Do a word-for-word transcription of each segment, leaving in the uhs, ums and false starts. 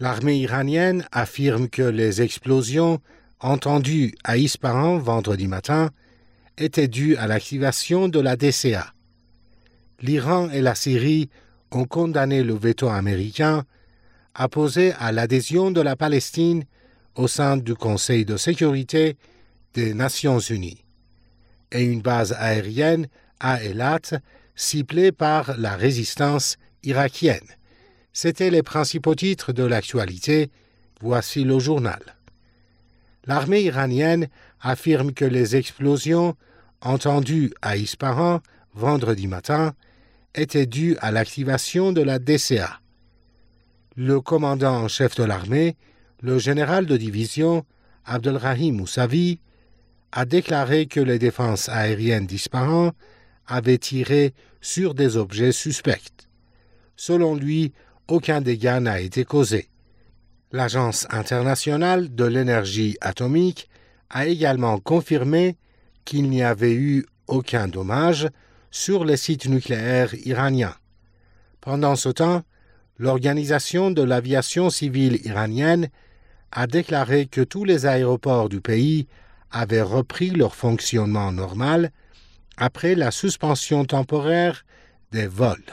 L'armée iranienne affirme que les explosions entendues à Ispahan vendredi matin étaient dues à l'activation de la D C A. L'Iran et la Syrie ont condamné le veto américain apposé à l'adhésion de la Palestine au sein du Conseil de sécurité des Nations unies et une base aérienne à Eilat ciblée par la résistance irakienne. C'étaient les principaux titres de l'actualité. Voici le journal. L'armée iranienne affirme que les explosions entendues à Ispahan vendredi matin étaient dues à l'activation de la D C A. Le commandant en chef de l'armée, le général de division Abdelrahim Moussavi, a déclaré que les défenses aériennes d'Ispahan avaient tiré sur des objets suspects. Selon lui, aucun dégât n'a été causé. L'Agence internationale de l'énergie atomique a également confirmé qu'il n'y avait eu aucun dommage sur les sites nucléaires iraniens. Pendant ce temps, l'Organisation de l'aviation civile iranienne a déclaré que tous les aéroports du pays avaient repris leur fonctionnement normal après la suspension temporaire des vols.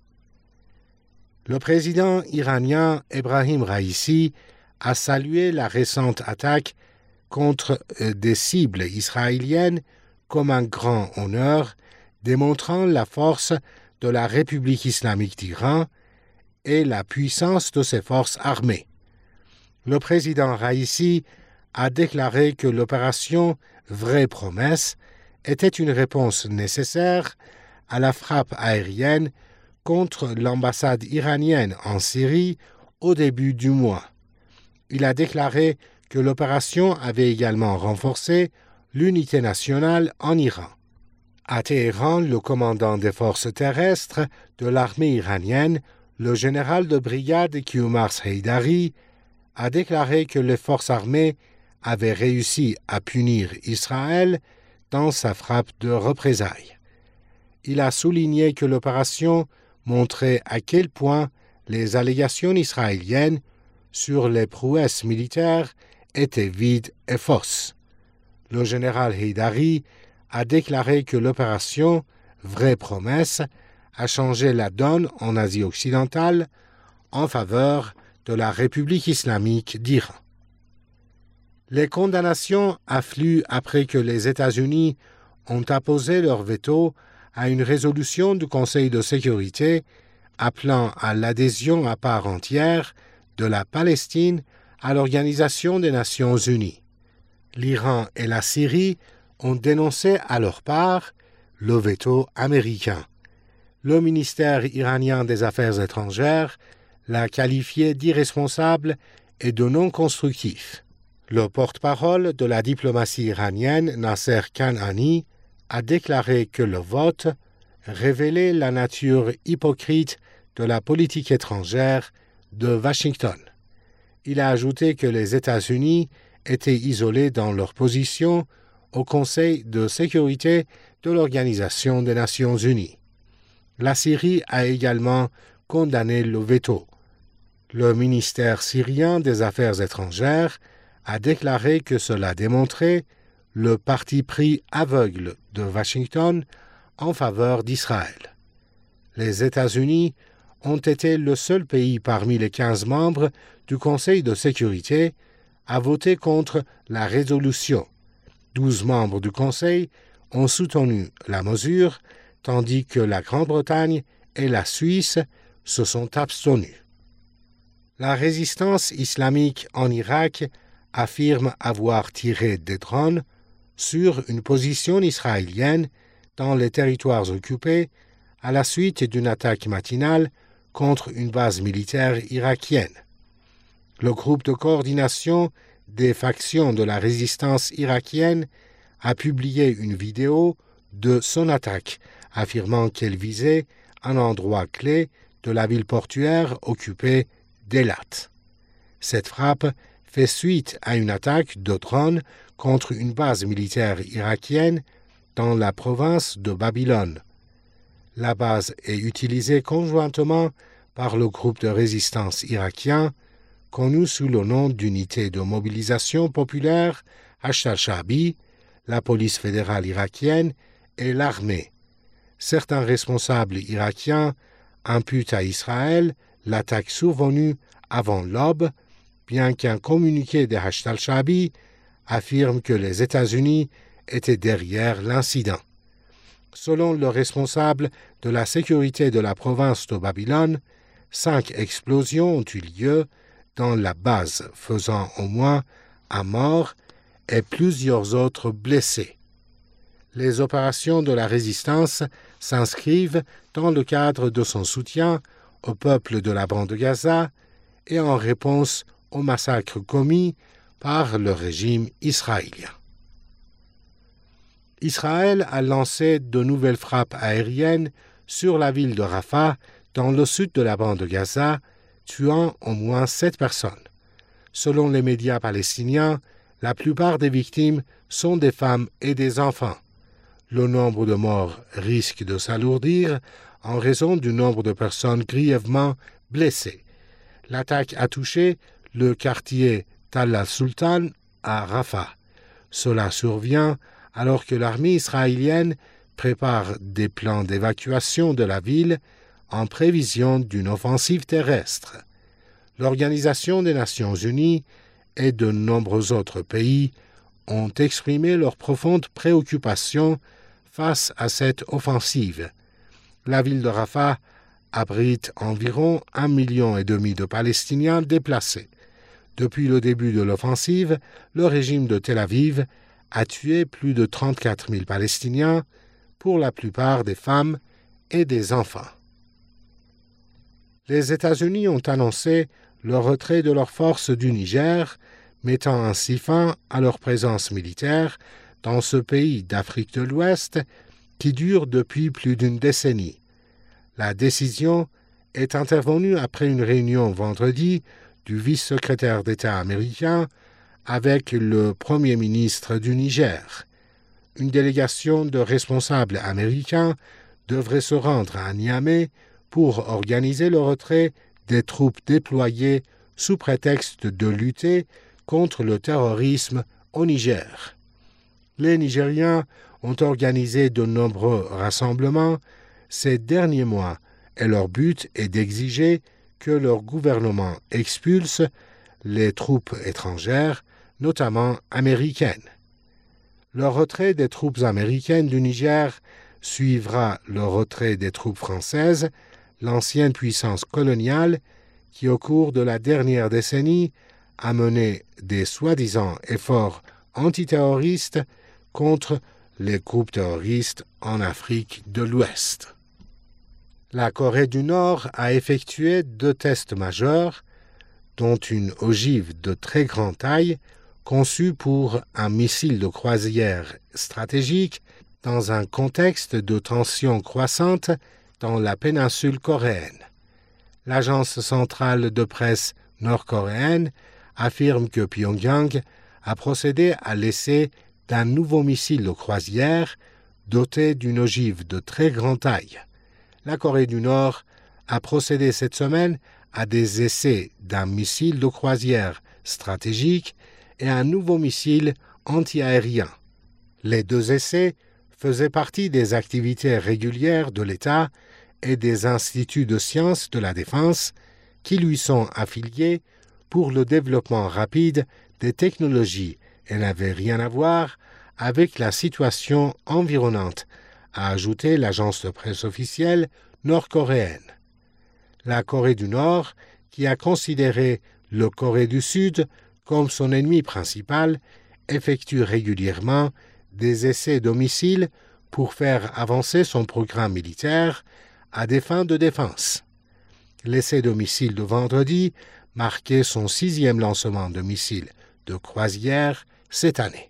Le président iranien Ebrahim Raïssi a salué la récente attaque contre des cibles israéliennes comme un grand honneur, démontrant la force de la République islamique d'Iran et la puissance de ses forces armées. Le président Raïssi a déclaré que l'opération Vraie Promesse était une réponse nécessaire à la frappe aérienne contre l'ambassade iranienne en Syrie au début du mois. Il a déclaré que l'opération avait également renforcé l'unité nationale en Iran. À Téhéran, le commandant des forces terrestres de l'armée iranienne, le général de brigade Kiyoumars Heydari, a déclaré que les forces armées avaient réussi à punir Israël dans sa frappe de représailles. Il a souligné que l'opération montrait à quel point les allégations israéliennes sur les prouesses militaires étaient vides et fausses. Le général Heydari a déclaré que l'opération Vraie Promesse a changé la donne en Asie occidentale en faveur de la République islamique d'Iran. Les condamnations affluent après que les États-Unis ont apposé leur veto à une résolution du Conseil de sécurité appelant à l'adhésion à part entière de la Palestine à l'Organisation des Nations unies. L'Iran et la Syrie ont dénoncé à leur part le veto américain. Le ministère iranien des Affaires étrangères l'a qualifié d'irresponsable et de non constructif. Le porte-parole de la diplomatie iranienne, Nasser Kanani, a déclaré que le vote révélait la nature hypocrite de la politique étrangère de Washington. Il a ajouté que les États-Unis étaient isolés dans leur position au Conseil de sécurité de l'Organisation des Nations unies. La Syrie a également condamné le veto. Le ministère syrien des Affaires étrangères a déclaré que cela démontrait le parti pris aveugle de Washington en faveur d'Israël. Les États-Unis ont été le seul pays parmi les quinze membres du Conseil de sécurité à voter contre la résolution. Douze membres du Conseil ont soutenu la mesure, tandis que la Grande-Bretagne et la Suisse se sont abstenus. La résistance islamique en Irak affirme avoir tiré des drones sur une position israélienne dans les territoires occupés à la suite d'une attaque matinale contre une base militaire irakienne. Le groupe de coordination des factions de la résistance irakienne a publié une vidéo de son attaque, affirmant qu'elle visait un endroit clé de la ville portuaire occupée d'Eilat. Cette frappe fait suite à une attaque de drones contre une base militaire irakienne dans la province de Babylone. La base est utilisée conjointement par le groupe de résistance irakien connu sous le nom d'unité de mobilisation populaire Hashd al-Sha'bi, la police fédérale irakienne et l'armée. Certains responsables irakiens imputent à Israël l'attaque survenue avant l'aube, bien qu'un communiqué de Hashd al-Sha'bi affirme que les États-Unis étaient derrière l'incident. Selon le responsable de la sécurité de la province de Babylone, cinq explosions ont eu lieu dans la base, faisant au moins un mort et plusieurs autres blessés. Les opérations de la résistance s'inscrivent dans le cadre de son soutien au peuple de la bande de Gaza et en réponse aux massacres commis par le régime israélien. Israël a lancé de nouvelles frappes aériennes sur la ville de Rafah, dans le sud de la bande de Gaza, tuant au moins sept personnes. Selon les médias palestiniens, la plupart des victimes sont des femmes et des enfants. Le nombre de morts risque de s'alourdir en raison du nombre de personnes grièvement blessées. L'attaque a touché le quartier Tal al-Sultan à Rafah. Cela survient alors que l'armée israélienne prépare des plans d'évacuation de la ville en prévision d'une offensive terrestre. L'Organisation des Nations Unies et de nombreux autres pays ont exprimé leur profonde préoccupation face à cette offensive. La ville de Rafah abrite environ un million et demi de Palestiniens déplacés. Depuis le début de l'offensive, le régime de Tel Aviv a tué plus de trente-quatre mille Palestiniens, pour la plupart des femmes et des enfants. Les États-Unis ont annoncé le retrait de leurs forces du Niger, mettant ainsi fin à leur présence militaire dans ce pays d'Afrique de l'Ouest qui dure depuis plus d'une décennie. La décision est intervenue après une réunion vendredi du vice-secrétaire d'État américain avec le Premier ministre du Niger. Une délégation de responsables américains devrait se rendre à Niamey pour organiser le retrait des troupes déployées sous prétexte de lutter contre le terrorisme au Niger. Les Nigériens ont organisé de nombreux rassemblements ces derniers mois et leur but est d'exiger que leur gouvernement expulse les troupes étrangères, notamment américaines. Le retrait des troupes américaines du Niger suivra le retrait des troupes françaises, l'ancienne puissance coloniale qui, au cours de la dernière décennie, a mené des soi-disant efforts antiterroristes contre les groupes terroristes en Afrique de l'Ouest. La Corée du Nord a effectué deux tests majeurs, dont une ogive de très grande taille, conçue pour un missile de croisière stratégique dans un contexte de tension croissante dans la péninsule coréenne. L'agence centrale de presse nord-coréenne affirme que Pyongyang a procédé à l'essai d'un nouveau missile de croisière doté d'une ogive de très grande taille. La Corée du Nord a procédé cette semaine à des essais d'un missile de croisière stratégique et un nouveau missile antiaérien. Les deux essais faisaient partie des activités régulières de l'État et des instituts de sciences de la défense qui lui sont affiliés pour le développement rapide des technologies et n'avaient rien à voir avec la situation environnante, a ajouté l'agence de presse officielle nord-coréenne. La Corée du Nord, qui a considéré le Corée du Sud comme son ennemi principal, effectue régulièrement des essais de missiles pour faire avancer son programme militaire à des fins de défense. L'essai de missile de vendredi marquait son sixième lancement de missiles de croisière cette année.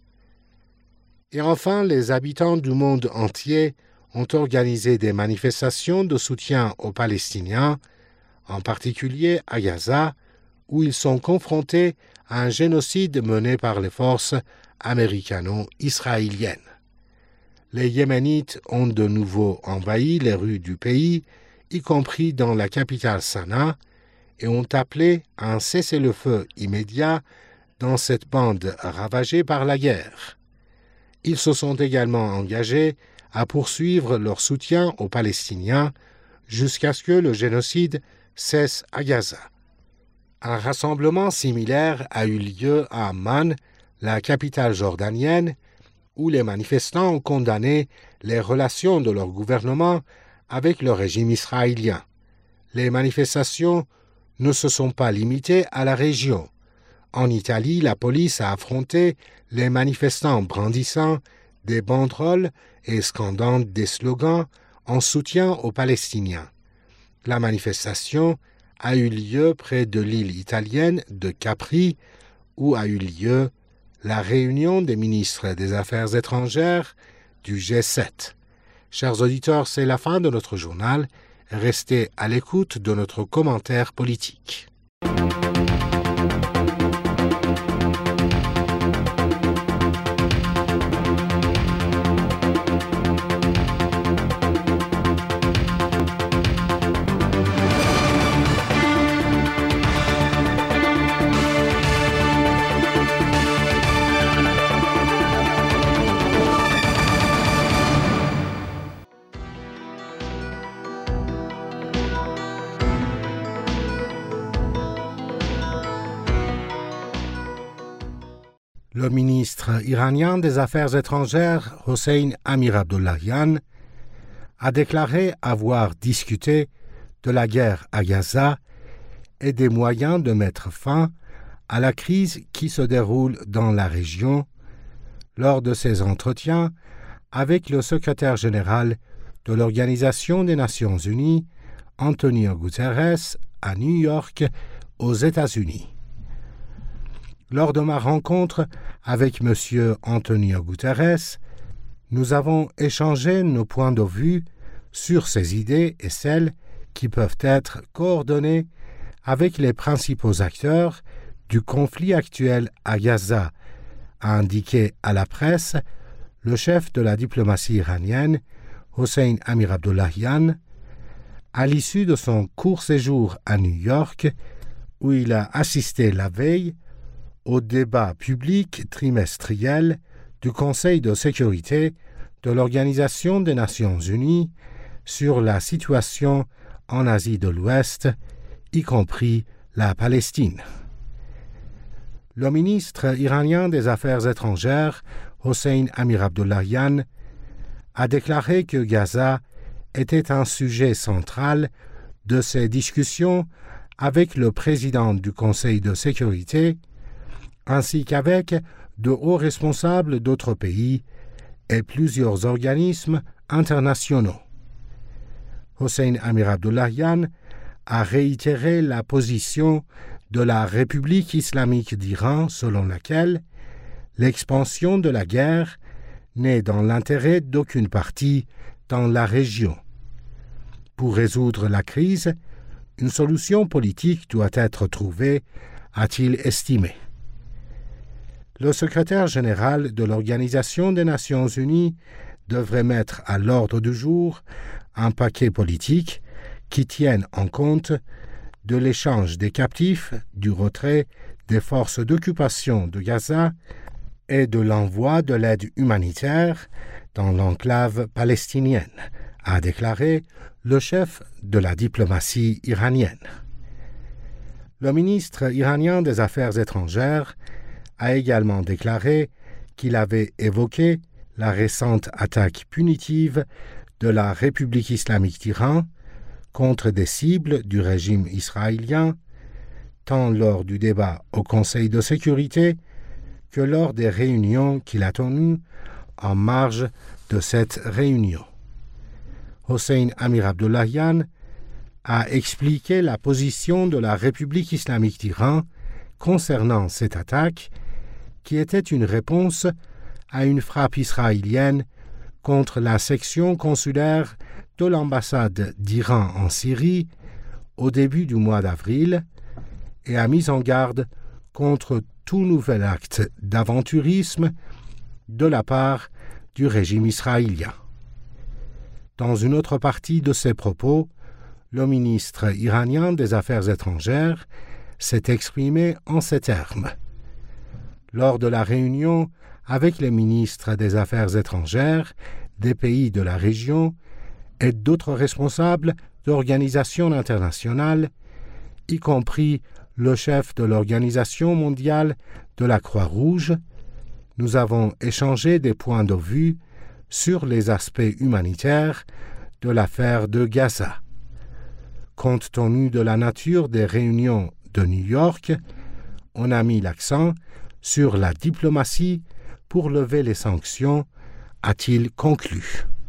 Et enfin, les habitants du monde entier ont organisé des manifestations de soutien aux Palestiniens, en particulier à Gaza, où ils sont confrontés à un génocide mené par les forces américano-israéliennes. Les Yéménites ont de nouveau envahi les rues du pays, y compris dans la capitale Sanaa, et ont appelé à un cessez-le-feu immédiat dans cette bande ravagée par la guerre. Ils se sont également engagés à poursuivre leur soutien aux Palestiniens jusqu'à ce que le génocide cesse à Gaza. Un rassemblement similaire a eu lieu à Amman, la capitale jordanienne, où les manifestants ont condamné les relations de leur gouvernement avec le régime israélien. Les manifestations ne se sont pas limitées à la région. En Italie, la police a affronté les manifestants brandissant des banderoles et scandant des slogans en soutien aux Palestiniens. La manifestation a eu lieu près de l'île italienne de Capri, où a eu lieu la réunion des ministres des Affaires étrangères du G sept. Chers auditeurs, c'est la fin de notre journal. Restez à l'écoute de notre commentaire politique. Le ministre iranien des Affaires étrangères, Hossein Amir-Abdollahian, a déclaré avoir discuté de la guerre à Gaza et des moyens de mettre fin à la crise qui se déroule dans la région lors de ses entretiens avec le secrétaire général de l'Organisation des Nations Unies, Antonio Guterres, à New York, aux États-Unis. Lors de ma rencontre avec M. Antonio Guterres, nous avons échangé nos points de vue sur ces idées et celles qui peuvent être coordonnées avec les principaux acteurs du conflit actuel à Gaza, a indiqué à la presse le chef de la diplomatie iranienne, Hossein Amir-Abdollahian, à l'issue de son court séjour à New York, où il a assisté la veille au débat public trimestriel du Conseil de sécurité de l'Organisation des Nations Unies sur la situation en Asie de l'Ouest, y compris la Palestine. Le ministre iranien des Affaires étrangères, Hossein Amir-Abdollahian, a déclaré que Gaza était un sujet central de ses discussions avec le président du Conseil de sécurité, ainsi qu'avec de hauts responsables d'autres pays et plusieurs organismes internationaux. Hossein Amir-Abdollahian a réitéré la position de la République islamique d'Iran selon laquelle l'expansion de la guerre n'est dans l'intérêt d'aucune partie dans la région. Pour résoudre la crise, une solution politique doit être trouvée, a-t-il estimé. Le secrétaire général de l'Organisation des Nations Unies devrait mettre à l'ordre du jour un paquet politique qui tienne en compte de l'échange des captifs, du retrait des forces d'occupation de Gaza et de l'envoi de l'aide humanitaire dans l'enclave palestinienne, a déclaré le chef de la diplomatie iranienne. Le ministre iranien des Affaires étrangères a également déclaré qu'il avait évoqué la récente attaque punitive de la République islamique d'Iran contre des cibles du régime israélien, tant lors du débat au Conseil de sécurité que lors des réunions qu'il a tenues en marge de cette réunion. Hossein Amir-Abdollahian a expliqué la position de la République islamique d'Iran concernant cette attaque, qui était une réponse à une frappe israélienne contre la section consulaire de l'ambassade d'Iran en Syrie au début du mois d'avril et a mis en garde contre tout nouvel acte d'aventurisme de la part du régime israélien. Dans une autre partie de ses propos, le ministre iranien des Affaires étrangères s'est exprimé en ces termes. Lors de la réunion avec les ministres des Affaires étrangères des pays de la région et d'autres responsables d'organisations internationales, y compris le chef de l'Organisation mondiale de la Croix-Rouge, nous avons échangé des points de vue sur les aspects humanitaires de l'affaire de Gaza. Compte tenu de la nature des réunions de New York, on a mis l'accent sur la diplomatie pour lever les sanctions, a-t-il conclu.